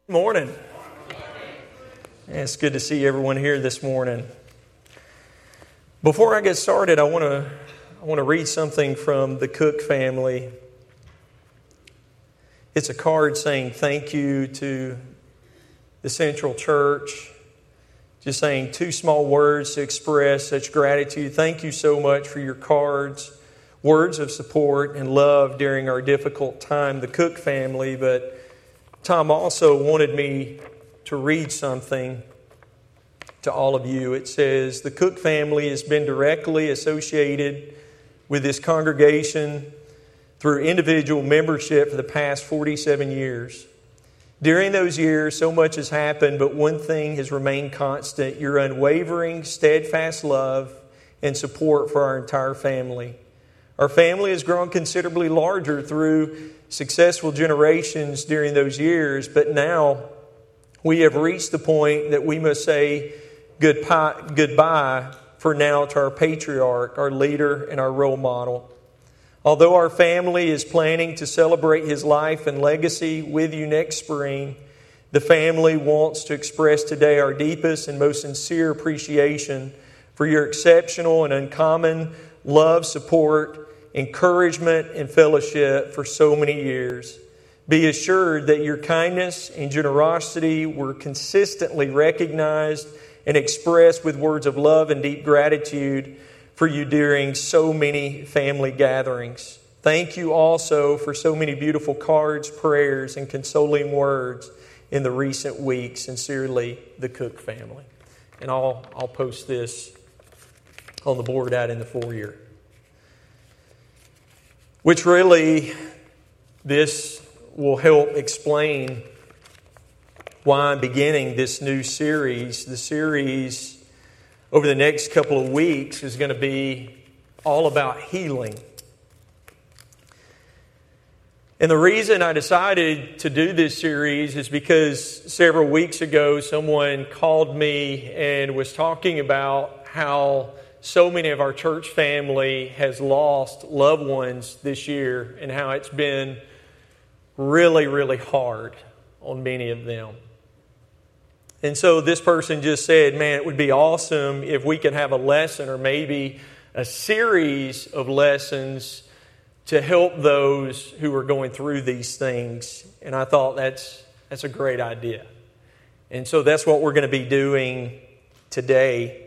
Morning. It's good to see everyone here this morning. Before I get started, I want to read something from the Cook family. It's a card saying thank you to the Central Church. Just saying two small words to express such gratitude. Thank you so much for your cards, words of support and love during our difficult time, the Cook family. But Tom also wanted me to read something to all of you. It says, the Cook family has been directly associated with this congregation through individual membership for the past 47 years. During those years, so much has happened, but one thing has remained constant: your unwavering, steadfast love and support for our entire family. Our family has grown considerably larger through successful generations during those years, but now we have reached the point that we must say goodbye for now to our patriarch, our leader, and our role model. Although our family is planning to celebrate his life and legacy with you next spring, the family wants to express today our deepest and most sincere appreciation for your exceptional and uncommon love, support, encouragement, and fellowship for so many years. Be assured that your kindness and generosity were consistently recognized and expressed with words of love and deep gratitude for you during so many family gatherings. Thank you also for so many beautiful cards, prayers, and consoling words in the recent weeks. Sincerely, the Cook family. And I'll post this on the board out in the foyer. Which really, this will help explain why I'm beginning this new series. The series over the next couple of weeks is going to be all about healing. And the reason I decided to do this series is because several weeks ago someone called me and was talking about how so many of our church family has lost loved ones this year and how it's been really, really hard on many of them. And so this person just said, man, it would be awesome if we could have a lesson or maybe a series of lessons to help those who are going through these things. And I thought that's a great idea. And so that's what we're going to be doing today.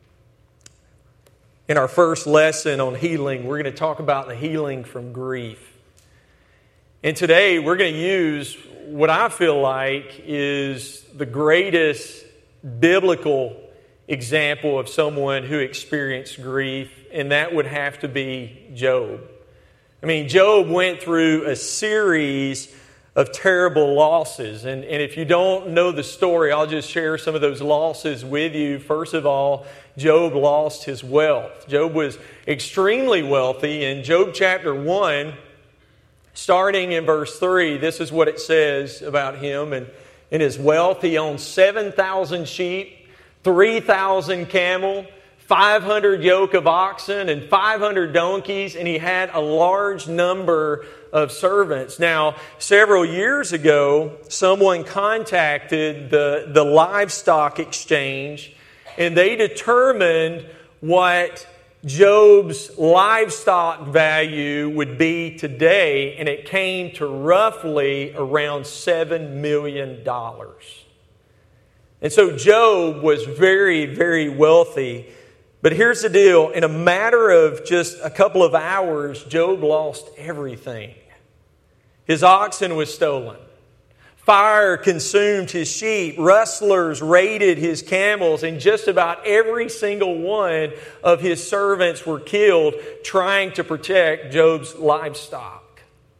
In our first lesson on healing, we're going to talk about the healing from grief. And today we're going to use what I feel like is the greatest biblical example of someone who experienced grief, and that would have to be Job. I mean, Job went through a series of terrible losses. And if you don't know the story, I'll just share some of those losses with you. First of all, Job lost his wealth. Job was extremely wealthy. In Job chapter 1, starting in verse 3, this is what it says about him. And in his wealth, he owned 7,000 sheep, 3,000 camel, 500 yoke of oxen, and 500 donkeys, and he had a large number of servants. Now, several years ago, someone contacted the livestock exchange, and they determined what Job's livestock value would be today, and it came to roughly around $7 million. And so Job was very, very wealthy. But here's the deal. In a matter of just a couple of hours, Job lost everything. His oxen was stolen. Fire consumed his sheep. Rustlers raided his camels. And just about every single one of his servants were killed trying to protect Job's livestock.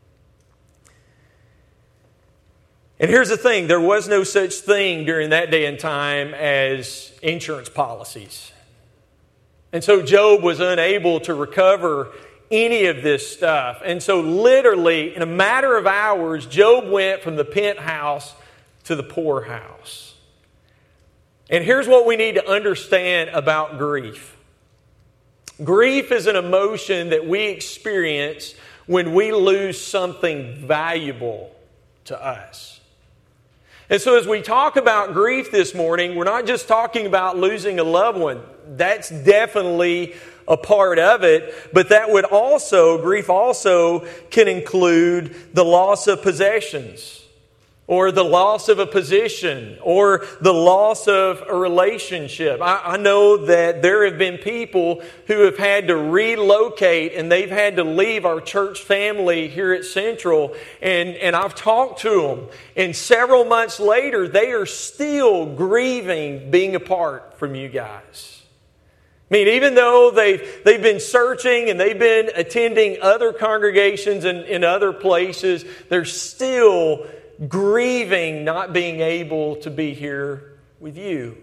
And here's the thing. There was no such thing during that day and time as insurance policies. And so Job was unable to recover any of this stuff. And so literally, in a matter of hours, Job went from the penthouse to the poorhouse. And here's what we need to understand about grief. Grief is an emotion that we experience when we lose something valuable to us. And so as we talk about grief this morning, we're not just talking about losing a loved one. That's definitely a part of it, but grief also can include the loss of possessions, or the loss of a position, or the loss of a relationship. I know that there have been people who have had to relocate, and they've had to leave our church family here at Central, and I've talked to them, and several months later, they are still grieving being apart from you guys. I mean, even though they've been searching and they've been attending other congregations in other places, they're still grieving not being able to be here with you.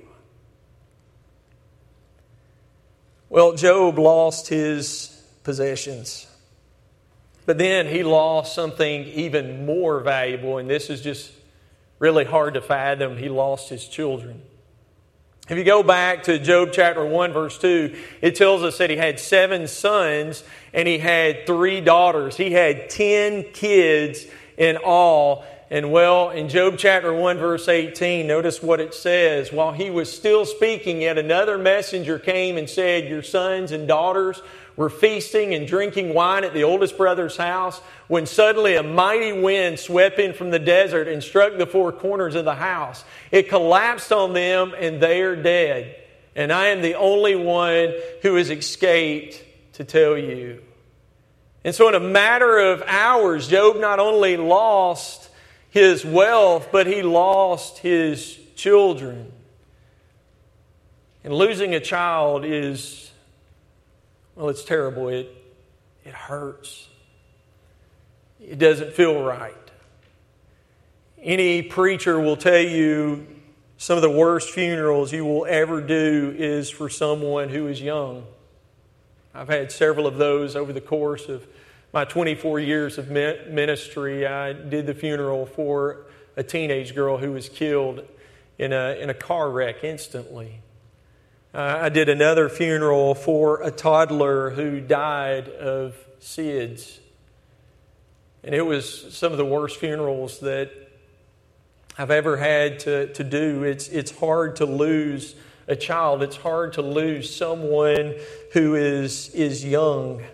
Well, Job lost his possessions. But then he lost something even more valuable, and this is just really hard to fathom. He lost his children. If you go back to Job chapter 1, verse 2, it tells us that he had 7 sons and he had 3 daughters. He had 10 kids in all. And well, in Job chapter 1, verse 18, notice what it says. While he was still speaking, yet another messenger came and said, "Your sons and daughters were feasting and drinking wine at the oldest brother's house, when suddenly a mighty wind swept in from the desert and struck the 4 corners of the house. It collapsed on them, and they are dead. And I am the only one who has escaped to tell you." And so in a matter of hours, Job not only lost his wealth, but he lost his children. And losing a child is, well, it's terrible. It hurts. It doesn't feel right. Any preacher will tell you some of the worst funerals you will ever do is for someone who is young. I've had several of those over the course of my 24 years of ministry. I did the funeral for a teenage girl who was killed in a car wreck instantly. I did another funeral for a toddler who died of SIDS. And it was some of the worst funerals that I've ever had to do. It's hard to lose a child. It's hard to lose someone who is young.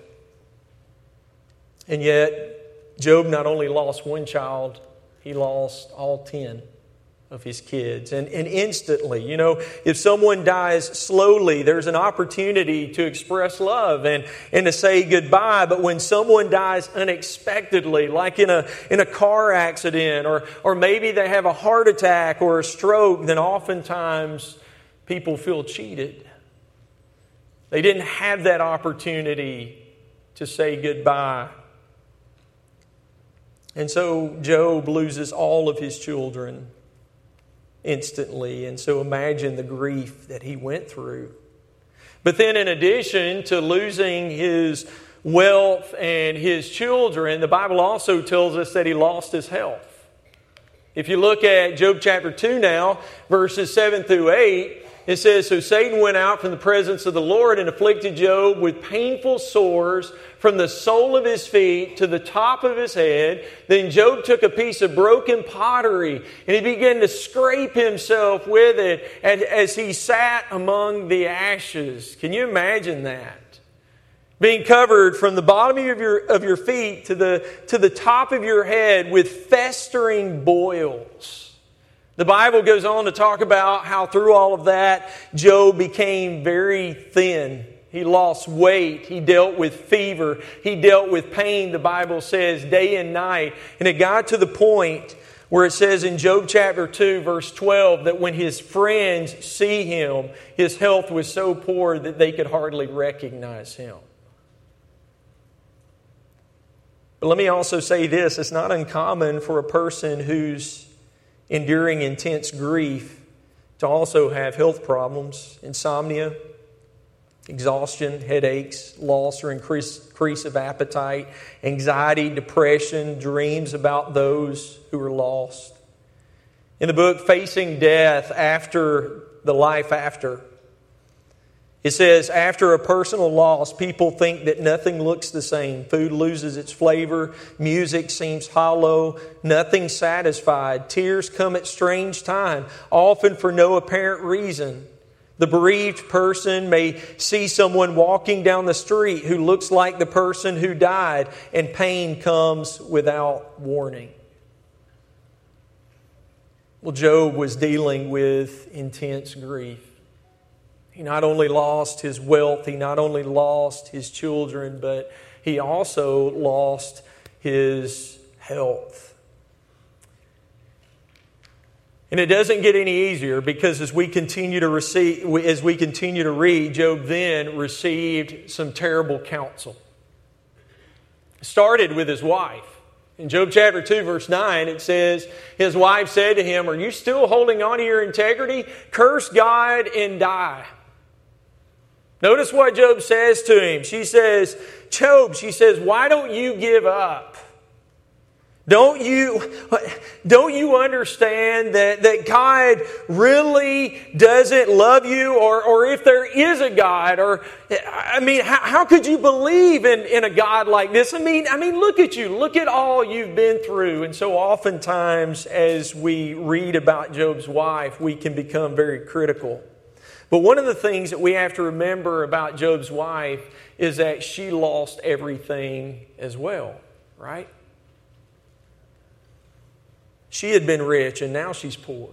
And yet, Job not only lost one child, he lost all 10 of his kids. And instantly, if someone dies slowly, there's an opportunity to express love and to say goodbye. But when someone dies unexpectedly, like in a car accident, or maybe they have a heart attack or a stroke, then oftentimes people feel cheated. They didn't have that opportunity to say goodbye. And so Job loses all of his children instantly. And so imagine the grief that he went through. But then in addition to losing his wealth and his children, the Bible also tells us that he lost his health. If you look at Job chapter 2 now, verses 7 through 8, it says, "So Satan went out from the presence of the Lord and afflicted Job with painful sores from the sole of his feet to the top of his head. Then Job took a piece of broken pottery and he began to scrape himself with it as he sat among the ashes." Can you imagine that? Being covered from the bottom of your feet to the top of your head with festering boils. The Bible goes on to talk about how through all of that, Job became very thin. He lost weight. He dealt with fever. He dealt with pain, the Bible says, day and night. And it got to the point where it says in Job chapter 2, verse 12, that when his friends see him, his health was so poor that they could hardly recognize him. But let me also say this. It's not uncommon for a person who's enduring intense grief to also have health problems, insomnia, exhaustion, headaches, loss or increase of appetite, anxiety, depression, dreams about those who are lost. In the book Facing Death After the Life After, It says, after a personal loss, people think that nothing looks the same. Food loses its flavor. Music seems hollow. Nothing satisfied. Tears come at strange time, often for no apparent reason. The bereaved person may see someone walking down the street who looks like the person who died, and pain comes without warning. Well, Job was dealing with intense grief. He not only lost his wealth, he not only lost his children, but he also lost his health. And it doesn't get any easier, because as we continue to read, Job then received some terrible counsel. It started with his wife. In Job chapter 2, verse 9, it says, his wife said to him, "Are you still holding on to your integrity? Curse God and die." Notice what Job says to him. She says, "Job," she says, "why don't you give up? Don't you understand that God really doesn't love you? Or if there is a God, how could you believe in a God like this? I mean, look at you. Look at all you've been through." And so oftentimes as we read about Job's wife, we can become very critical. But one of the things that we have to remember about Job's wife is that she lost everything as well, right? She had been rich and now she's poor.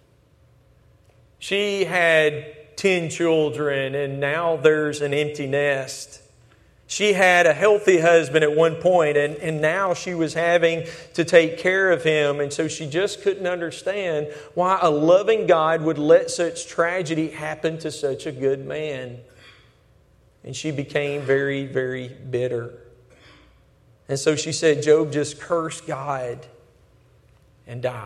She had 10 children and now there's an empty nest. She had a healthy husband at one point, and now she was having to take care of him. And so she just couldn't understand why a loving God would let such tragedy happen to such a good man. And she became very, very bitter. And so she said, "Job, just curse God and die."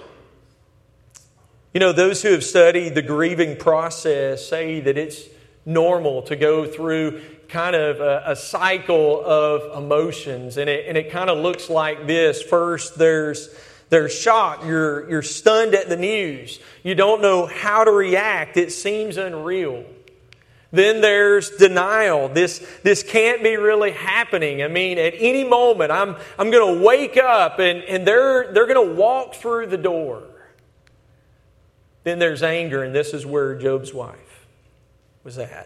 You know, those who have studied the grieving process say that it's normal to go through kind of a cycle of emotions, and it kind of looks like this. First, there's shock. You're stunned at the news. You don't know how to react. It seems unreal. Then there's denial. This can't be really happening. I mean, at any moment, I'm going to wake up and they're going to walk through the door. Then there's anger, and this is where Job's wife was at.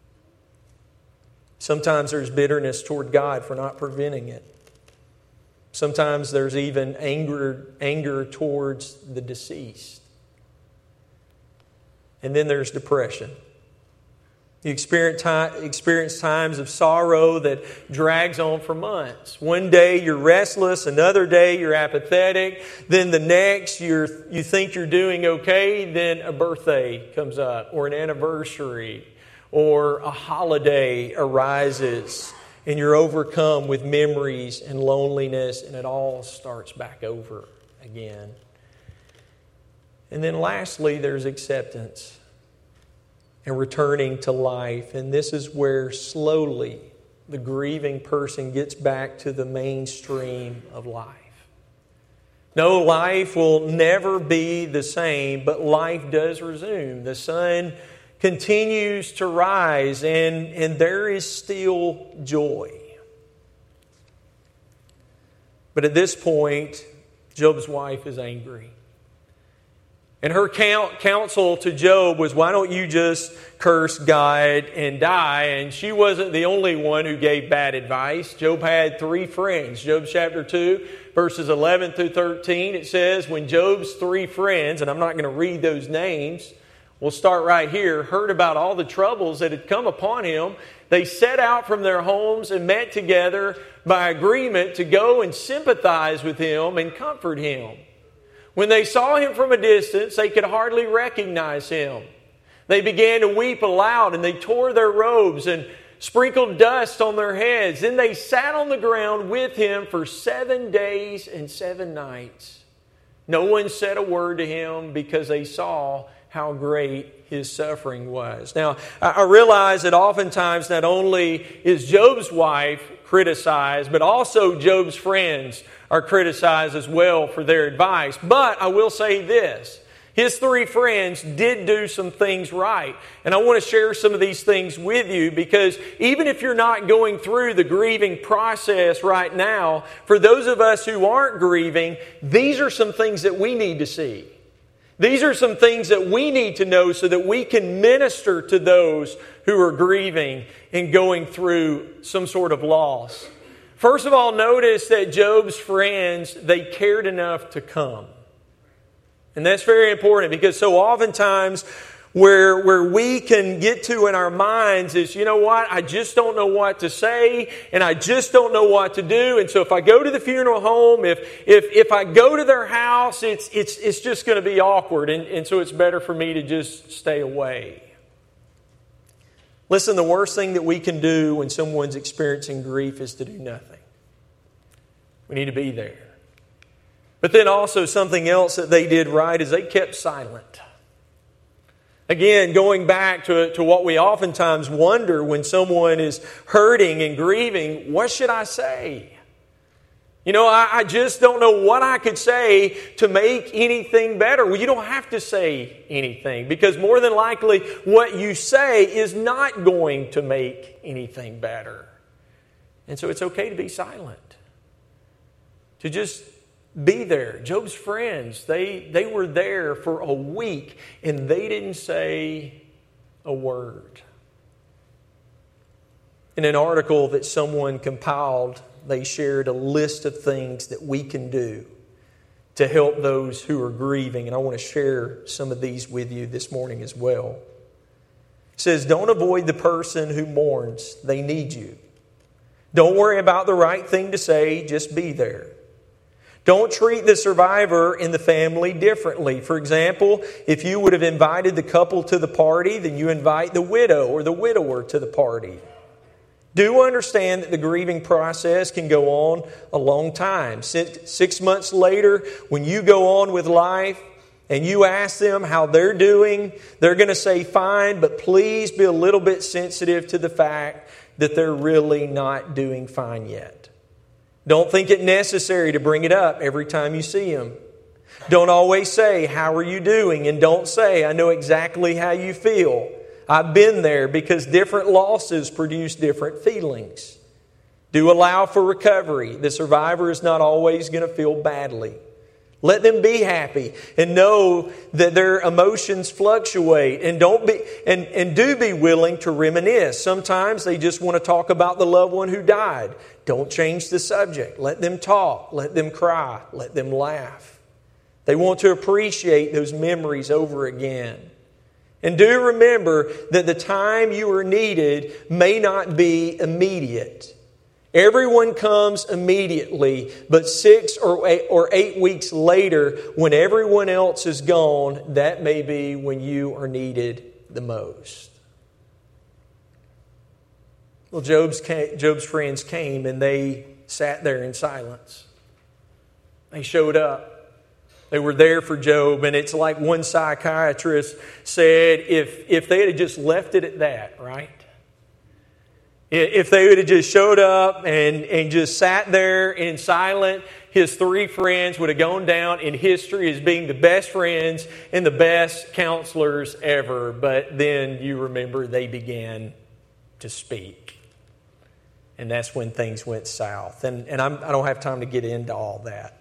Sometimes there's bitterness toward God for not preventing it. Sometimes there's even anger towards the deceased. And then there's depression. You experience times of sorrow that drags on for months. One day you're restless, another day you're apathetic, then the next you think you're doing okay, then a birthday comes up, or an anniversary, or a holiday arises, and you're overcome with memories and loneliness, and it all starts back over again. And then lastly, there's acceptance and returning to life. And this is where slowly the grieving person gets back to the mainstream of life. No, life will never be the same, but life does resume. The sun continues to rise, and there is still joy. But at this point, Job's wife is angry. And her counsel to Job was, "Why don't you just curse God and die?" And she wasn't the only one who gave bad advice. Job had 3 friends. Job chapter 2, verses 11 through 13, it says, when Job's 3 friends, and I'm not going to read those names, we'll start right here, heard about all the troubles that had come upon him, they set out from their homes and met together by agreement to go and sympathize with him and comfort him. When they saw him from a distance, they could hardly recognize him. They began to weep aloud, and they tore their robes and sprinkled dust on their heads. Then they sat on the ground with him for 7 days and 7 nights. No one said a word to him because they saw how great his suffering was. Now, I realize that oftentimes not only is Job's wife criticized, but also Job's friends are criticized as well for their advice. But I will say this. His three friends did do some things right. And I want to share some of these things with you because even if you're not going through the grieving process right now, for those of us who aren't grieving, these are some things that we need to see. These are some things that we need to know so that we can minister to those who are grieving and going through some sort of loss. First of all, notice that Job's friends, they cared enough to come. And that's very important because so oftentimes where we can get to in our minds is, you know what, I just don't know what to say and I just don't know what to do. And so if I go to the funeral home, if I go to their house, it's just going to be awkward. And so it's better for me to just stay away. Listen, the worst thing that we can do when someone's experiencing grief is to do nothing. We need to be there. But then also something else that they did right is they kept silent. Again, going back to what we oftentimes wonder when someone is hurting and grieving, what should I say? You know, I just don't know what I could say to make anything better. Well, you don't have to say anything because more than likely what you say is not going to make anything better. And so it's okay to be silent. To just be there. Job's friends, they were there for a week and they didn't say a word. In an article that someone compiled, they shared a list of things that we can do to help those who are grieving. And I want to share some of these with you this morning as well. It says, don't avoid the person who mourns. They need you. Don't worry about the right thing to say. Just be there. Don't treat the survivor in the family differently. For example, if you would have invited the couple to the party, then you invite the widow or the widower to the party. Do understand that the grieving process can go on a long time. 6 months later, when you go on with life and you ask them how they're doing, they're going to say fine, but please be a little bit sensitive to the fact that they're really not doing fine yet. Don't think it necessary to bring it up every time you see them. Don't always say, how are you doing? And don't say, I know exactly how you feel. I've been there because different losses produce different feelings. Do allow for recovery. The survivor is not always going to feel badly. Let them be happy and know that their emotions fluctuate and do be willing to reminisce. Sometimes they just want to talk about the loved one who died. Don't change the subject. Let them talk. Let them cry. Let them laugh. They want to appreciate those memories over again. And do remember that the time you are needed may not be immediate. Everyone comes immediately, but 6 or 8 weeks later, when everyone else is gone, that may be when you are needed the most. Well, Job's friends came and they sat there in silence. They showed up. They were there for Job, and it's like one psychiatrist said, if they had just left it at that, right? If they would have just showed up and just sat there in silence, his three friends would have gone down in history as being the best friends and the best counselors ever. But then you remember they began to speak. And that's when things went south. And I don't have time to get into all that.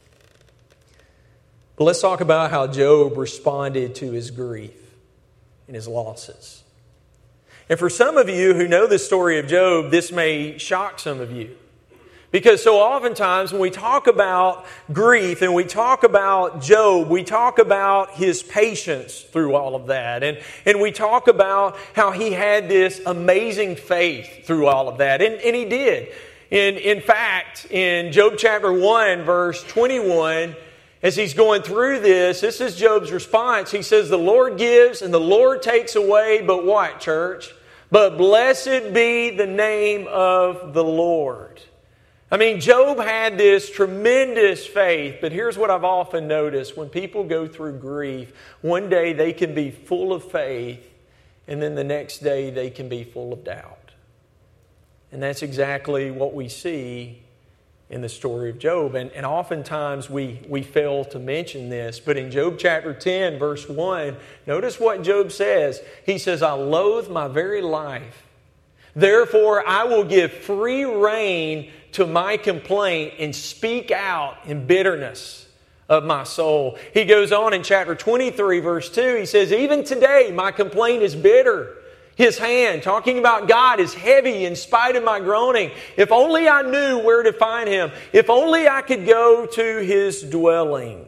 But let's talk about how Job responded to his grief and his losses. And for some of you who know the story of Job, this may shock some of you. Because so oftentimes when we talk about grief and we talk about Job, we talk about his patience through all of that. And we talk about how he had this amazing faith through all of that. And he did. In fact, in Job chapter 1, verse 21, as he's going through this is Job's response. He says, the Lord gives and the Lord takes away, but what, church? But blessed be the name of the Lord. I mean, Job had this tremendous faith, but here's what I've often noticed. When people go through grief, one day they can be full of faith, and then the next day they can be full of doubt. And that's exactly what we see in the story of Job. And oftentimes we fail to mention this. But in Job chapter 10, verse 1, notice what Job says. He says, I loathe my very life. Therefore, I will give free rein to my complaint and speak out in bitterness of my soul. He goes on in chapter 23, verse 2. He says, even today my complaint is bitter. His hand, talking about God, is heavy in spite of my groaning. If only I knew where to find Him. If only I could go to His dwelling.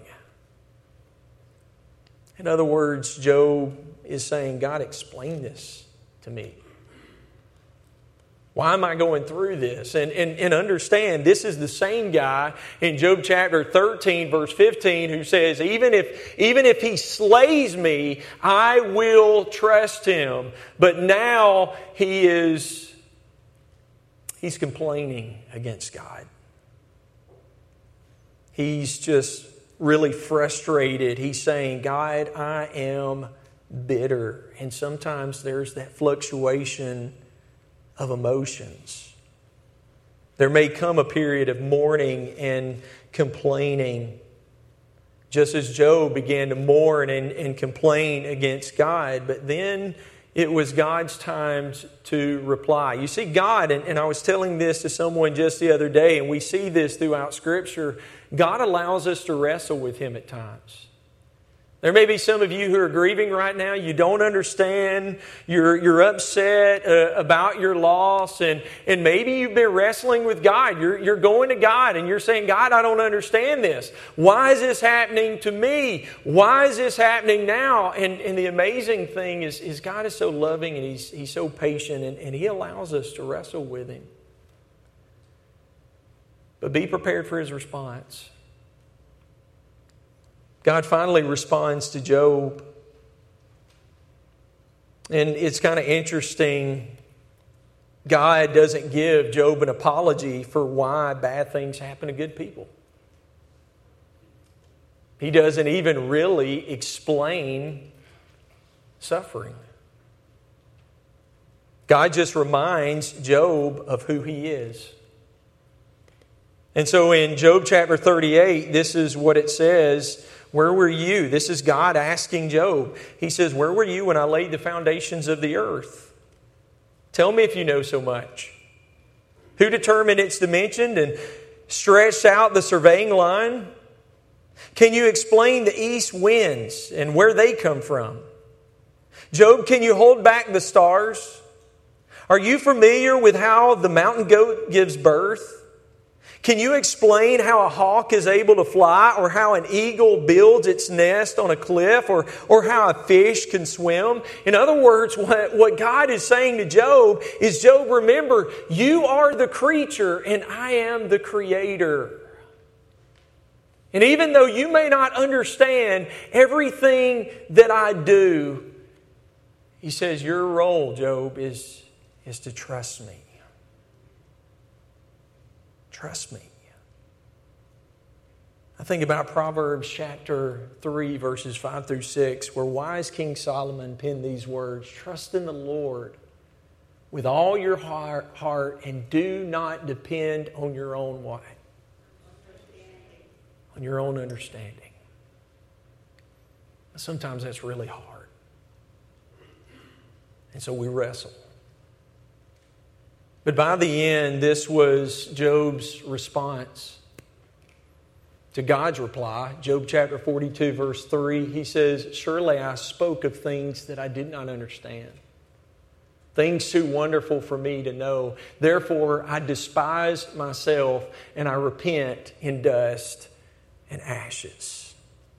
In other words, Job is saying, God, explain this to me. Why am I going through this? And understand, this is the same guy in Job chapter 13, verse 15, who says, even if he slays me, I will trust him. But now he's complaining against God. He's just really frustrated. He's saying, God, I am bitter. And sometimes there's that fluctuation of emotions. There may come a period of mourning and complaining, just as Job began to mourn and complain against God. But then it was God's time to reply. You see, God, and I was telling this to someone just the other day, and we see this throughout Scripture, God allows us to wrestle with Him at times. There may be some of you who are grieving right now. You don't understand. You're upset about your loss. And maybe you've been wrestling with God. You're going to God and you're saying, God, I don't understand this. Why is this happening to me? Why is this happening now? And the amazing thing is God is so loving and He's so patient and He allows us to wrestle with Him. But be prepared for His response. God finally responds to Job. And it's kind of interesting. God doesn't give Job an apology for why bad things happen to good people. He doesn't even really explain suffering. God just reminds Job of who He is. And so in Job chapter 38, this is what it says. Where were you? This is God asking Job. He says, where were you when I laid the foundations of the earth? Tell me if you know so much. Who determined its dimension and stretched out the surveying line? Can you explain the east winds and where they come from? Job, can you hold back the stars? Are you familiar with how the mountain goat gives birth? Can you explain how a hawk is able to fly, or how an eagle builds its nest on a cliff, or how a fish can swim? In other words, what God is saying to Job is, Job, remember, you are the creature and I am the creator. And even though you may not understand everything that I do, He says, your role, Job, is to trust me. Trust me. I think about Proverbs chapter 3, verses 5 through 6, where wise King Solomon penned these words, trust in the Lord with all your heart and do not depend on your own what? On your own understanding. Sometimes that's really hard. And so we wrestle. But by the end, this was Job's response to God's reply. Job chapter 42, verse 3, he says, surely I spoke of things that I did not understand, things too wonderful for me to know. Therefore, I despise myself and I repent in dust and ashes.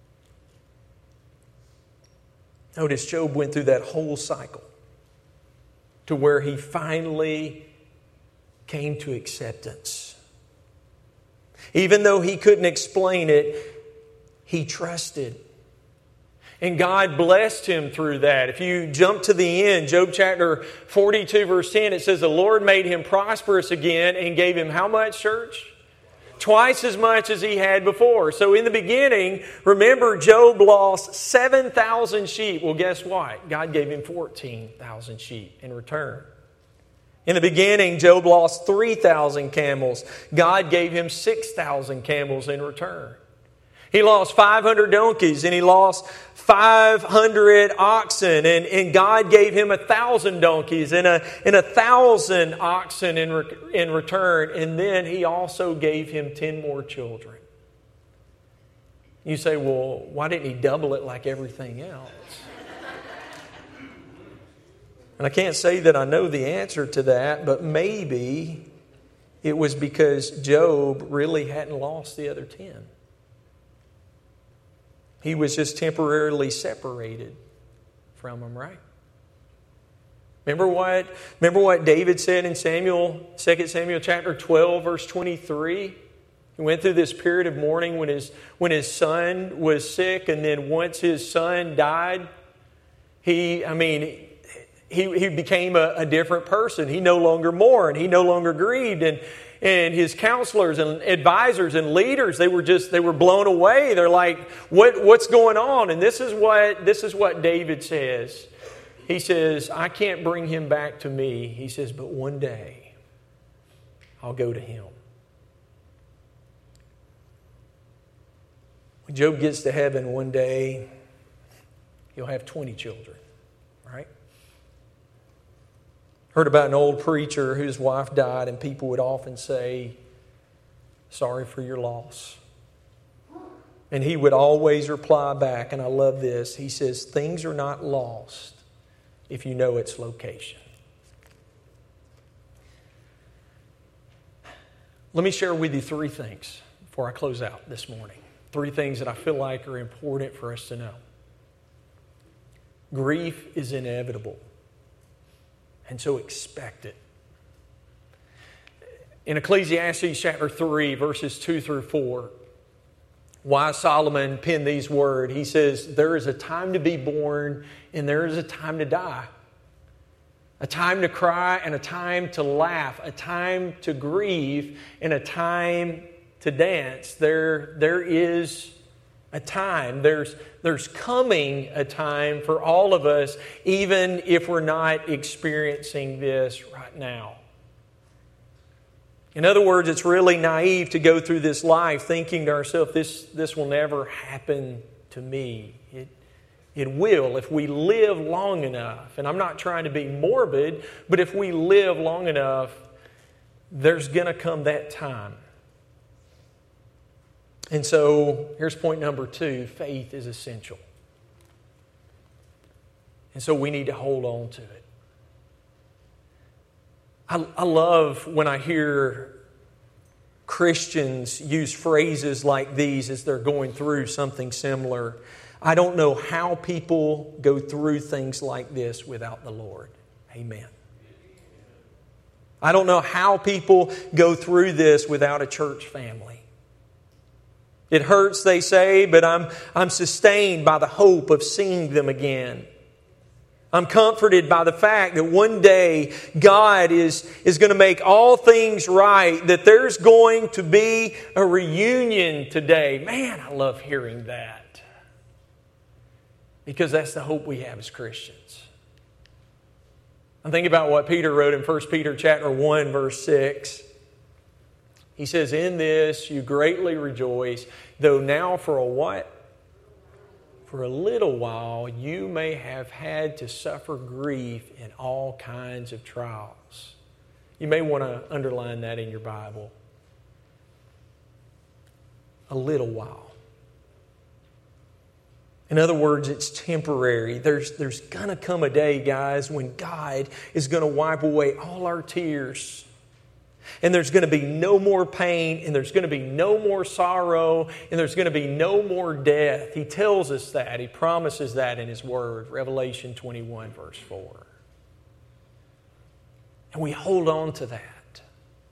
Notice Job went through that whole cycle to where he finally came to acceptance. Even though he couldn't explain it, he trusted. And God blessed him through that. If you jump to the end, Job chapter 42, verse 10, it says, the Lord made him prosperous again and gave him how much, church? Twice as much as he had before. So in the beginning, remember, Job lost 7,000 sheep. Well, guess what? God gave him 14,000 sheep in return. In the beginning, Job lost 3,000 camels. God gave him 6,000 camels in return. He lost 500 donkeys and he lost 500 oxen. And God gave him 1,000 donkeys and 1,000 oxen in return. And then He also gave him 10 more children. You say, well, why didn't He double it like everything else? And I can't say that I know the answer to that, but maybe it was because Job really hadn't lost the other 10. He was just temporarily separated from them, right? Remember what David said in 2 Samuel chapter 12, verse 23? He went through this period of mourning when his son was sick, and then once his son died, he became a different person. He no longer mourned. He no longer grieved. And his counselors and advisors and leaders, they were blown away. They're like, what's going on? And this is what David says. He says, I can't bring him back to me. He says, but one day I'll go to him. When Job gets to heaven one day, he'll have 20 children, right? Heard about an old preacher whose wife died, and people would often say, sorry for your loss. And he would always reply back, and I love this. He says, things are not lost if you know its location. Let me share with you 3 things before I close out this morning. 3 things that I feel like are important for us to know. Grief is inevitable. And so expect it. In Ecclesiastes chapter 3, verses 2 through 4, wise Solomon penned these words. He says, there is a time to be born and there is a time to die. A time to cry and a time to laugh. A time to grieve and a time to dance. There is a time. There's coming a time for all of us, even if we're not experiencing this right now. In other words, it's really naive to go through this life thinking to ourselves, this will never happen to me. It will if we live long enough. And I'm not trying to be morbid, but if we live long enough, there's going to come that time. And so, here's point number 2. Faith is essential. And so we need to hold on to it. I love when I hear Christians use phrases like these as they're going through something similar. I don't know how people go through things like this without the Lord. Amen. I don't know how people go through this without a church family. It hurts, they say, but I'm sustained by the hope of seeing them again. I'm comforted by the fact that one day God is going to make all things right, that there's going to be a reunion today. Man, I love hearing that. Because that's the hope we have as Christians. I'm thinking about what Peter wrote in 1 Peter chapter 1, verse 6. He says, in this you greatly rejoice, though now for a what? For a little while you may have had to suffer grief in all kinds of trials. You may want to underline that in your Bible. A little while. In other words, it's temporary. There's going to come a day, guys, when God is going to wipe away all our tears. And there's going to be no more pain, and there's going to be no more sorrow, and there's going to be no more death. He tells us that. He promises that in His Word, Revelation 21, verse 4. And we hold on to that.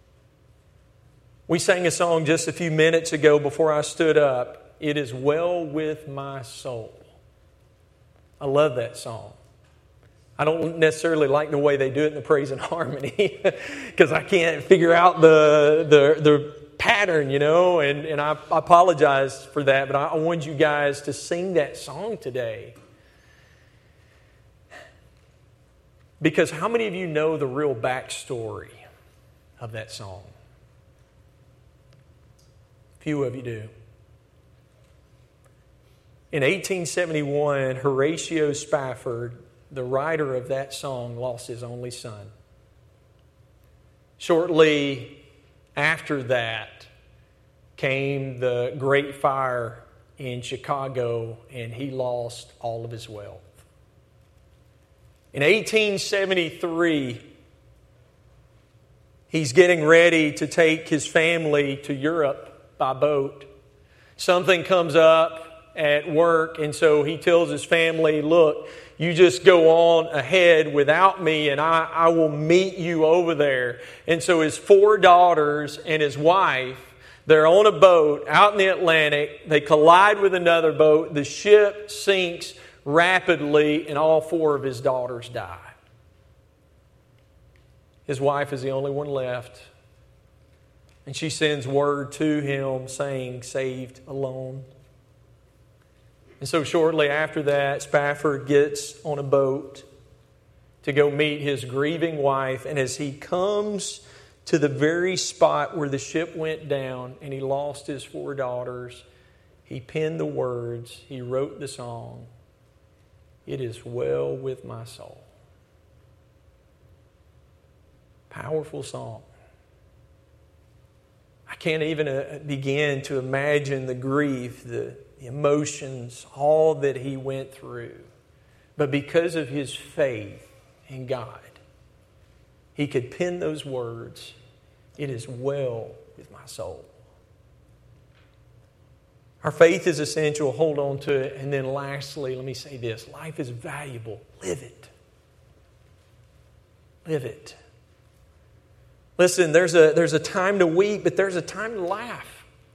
We sang a song just a few minutes ago before I stood up. It is well with my soul. I love that song. I don't necessarily like the way they do it in the praise and harmony because I can't figure out the pattern, and I apologize for that, but I want you guys to sing that song today. Because how many of you know the real backstory of that song? Few of you do. In 1871, Horatio Spafford, the writer of that song, lost his only son. Shortly after that came the Great Fire in Chicago, and he lost all of his wealth. In 1873, he's getting ready to take his family to Europe by boat. Something comes up at work, and so he tells his family, look, you just go on ahead without me, and I will meet you over there. And so his 4 daughters and his wife, they're on a boat out in the Atlantic. They collide with another boat. The ship sinks rapidly, and all 4 of his daughters die. His wife is the only one left. And she sends word to him saying, saved alone. And so shortly after that, Spafford gets on a boat to go meet his grieving wife. And as he comes to the very spot where the ship went down and he lost his 4 daughters, he penned the words, he wrote the song, "It is well with my soul." Powerful song. I can't even begin to imagine the grief, the emotions, all that he went through. But because of his faith in God, he could pen those words, "It is well with my soul." Our faith is essential. Hold on to it. And then lastly, let me say this. Life is valuable. Live it. Live it. Listen, there's a time to weep, but there's a time to laugh.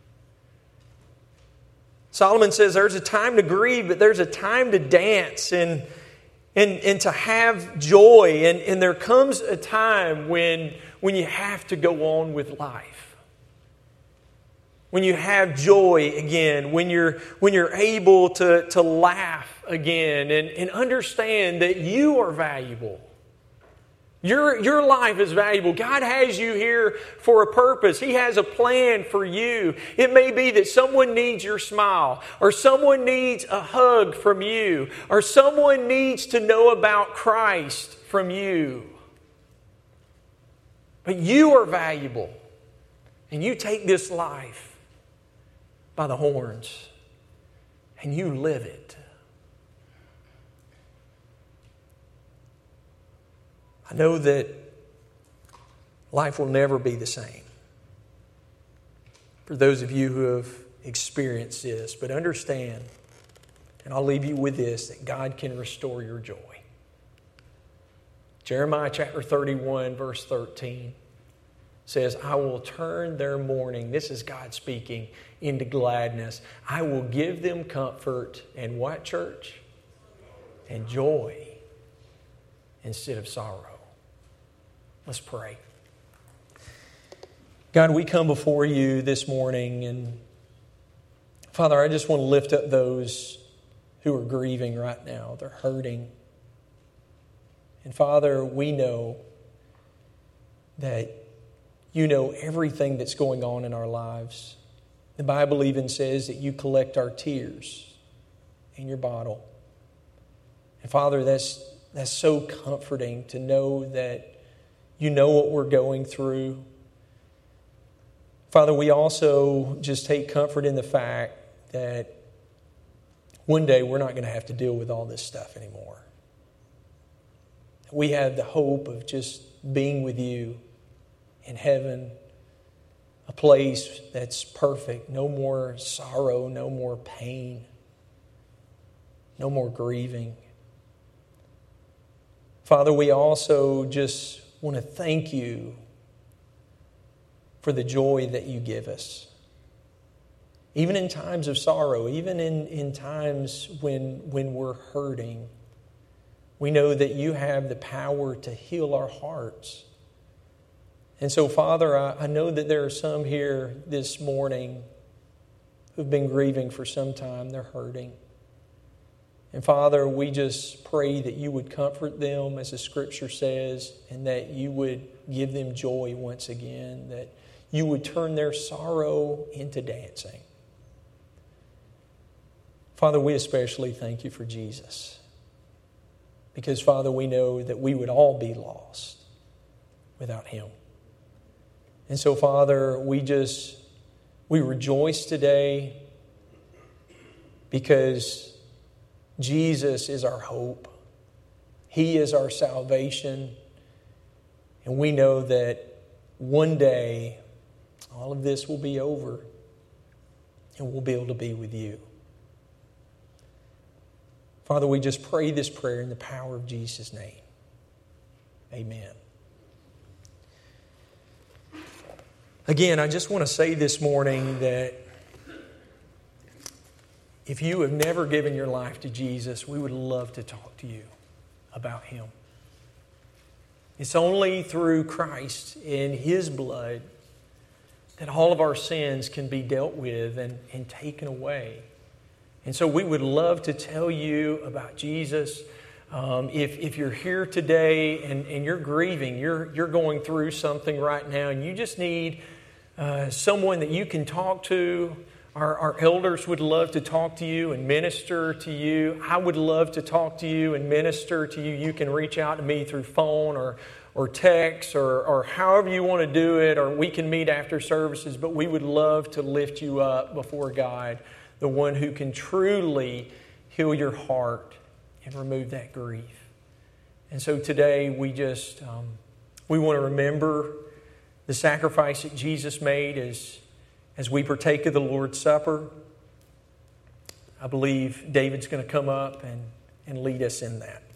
Solomon says there's a time to grieve, but there's a time to dance and to have joy. And there comes a time when you have to go on with life. When you have joy again, when you're able to laugh again and understand that you are valuable. Your life is valuable. God has you here for a purpose. He has a plan for you. It may be that someone needs your smile, or someone needs a hug from you, or someone needs to know about Christ from you. But you are valuable, and you take this life by the horns, and you live it. I know that life will never be the same for those of you who have experienced this. But understand, and I'll leave you with this, that God can restore your joy. Jeremiah chapter 31, verse 13 says, I will turn their mourning, this is God speaking, into gladness. I will give them comfort and what, church? And joy instead of sorrow. Let's pray. God, we come before you this morning, and Father, I just want to lift up those who are grieving right now. They're hurting. And Father, we know that you know everything that's going on in our lives. The Bible even says that you collect our tears in your bottle. And Father, that's so comforting to know that you know what we're going through. Father, we also just take comfort in the fact that one day we're not going to have to deal with all this stuff anymore. We have the hope of just being with you in heaven, a place that's perfect. No more sorrow, no more pain, no more grieving. Father, we also just want to thank you for the joy that you give us. Even in times of sorrow, even in times when we're hurting, we know that you have the power to heal our hearts. And so, Father, I know that there are some here this morning who've been grieving for some time. They're hurting. And Father, we just pray that you would comfort them, as the Scripture says, and that you would give them joy once again, that you would turn their sorrow into dancing. Father, we especially thank you for Jesus. Because, Father, we know that we would all be lost without him. And so, Father, we rejoice today because Jesus is our hope. He is our salvation. And we know that one day all of this will be over and we'll be able to be with you. Father, we just pray this prayer in the power of Jesus' name. Amen. Again, I just want to say this morning that if you have never given your life to Jesus, we would love to talk to you about him. It's only through Christ and his blood that all of our sins can be dealt with and taken away. And so we would love to tell you about Jesus. If you're here today and you're grieving, you're going through something right now, and you just need someone that you can talk to. Our elders would love to talk to you and minister to you. I would love to talk to you and minister to you. You can reach out to me through phone or text or however you want to do it, or we can meet after services. But we would love to lift you up before God, the one who can truly heal your heart and remove that grief. And so today we want to remember the sacrifice that Jesus made as we partake of the Lord's Supper. I believe David's going to come up and lead us in that.